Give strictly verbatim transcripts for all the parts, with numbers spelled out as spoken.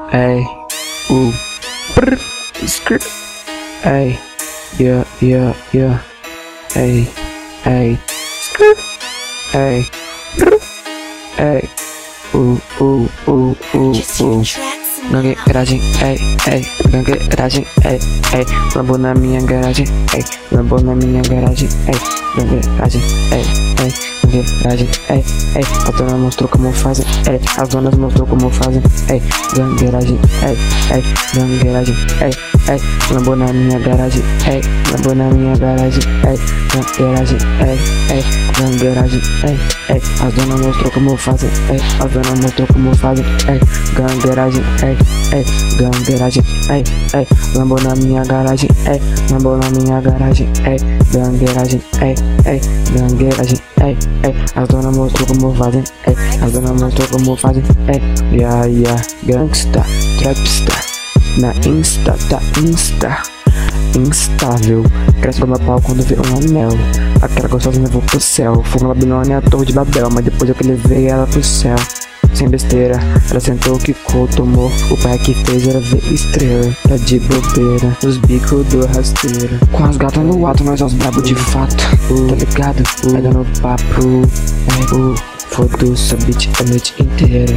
Ay, ooh, brr, skirt. Ay, yeah, yeah, yeah. Ay, ay, skirt. Ay, brr. Ay, ooh, ooh, ooh, ooh, ooh. Gangue garagem, ei, ei, gangue garagem, ei, ei, lambo na minha garagem, ei, lambo na minha garagem, ei, gangue garagem, ei, ei, gangue garagem, ei, ei, a dona mostrou como fazem, ei, as donas mostrou como fazem, ei, gangue garagem, ei, ei, gangue garagem, ei, ei, lambo na minha garagem, ei, lambo na minha garagem, ei, gangue garagem, ei, ei, gangue garagem, ei, ei, as donas mostrou como fazem, ei, as donas mostrou como fazem, ei, gangue garagem, ei, ei, gangue garagem, ei, ei, lambo na minha garagem, ei, lambo na minha garagem, ei, gangue garagem, ei, ei, gangue garagem, ei, ei, as donas mostrou como fazem, ei, as donas mostrou como fazem, ei, yeah, yeah, gangsta, trapsta, na insta, tá insta, instável, cresce como pau quando vê um anel, aquela gostosa levou pro céu, foi uma Babilônia, a torre de Babel, mas depois eu que levei ela pro céu. Sem besteira, ela sentou, quicou, tomou. O pai que fez era ver estrela. Tá de bobeira, os bicos do rasteira. Com as gatas no alto, nós é os brabo de fato. uh, Tá ligado? Uh, Vai dando papo. É, uh, foda-se a beat a noite inteira.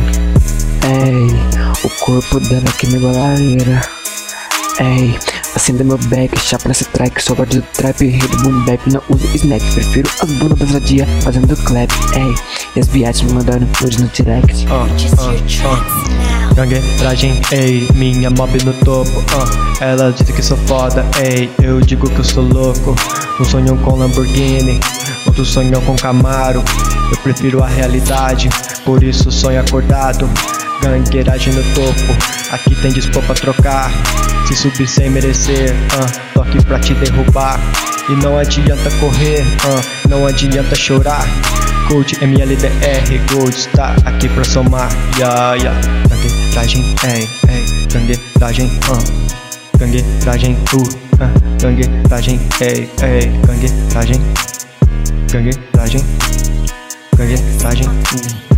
Ei, o corpo dela que me golareira. Ei, acenda meu back, chapa nessa track. Só gosto do trap, rei do boom bap. Não uso snap, prefiro as bundas pesadinha fazendo clap. Ei, e as viagens me mandando nude no direct. uh, uh, uh. Gangue garagem, ei, minha mob no topo. uh. Ela diz que sou foda, ei, eu digo que eu sou louco. Um sonho com Lamborghini, outro sonho com Camaro. Eu prefiro a realidade, por isso sonho acordado. Gangueiragem no topo, aqui tem dispor pra trocar. Se subir sem merecer, uh, toque pra te derrubar. E não adianta correr, uh, não adianta chorar. Code M L D R, Gold está aqui pra somar. Yeah, yeah. Gangueiragem, ei, ei, gangueiragem, uh. Gangueiragem, uh, uh. Gangueiragem, ei, ei, gangueiragem. Gangueiragem, gangueiragem, uh.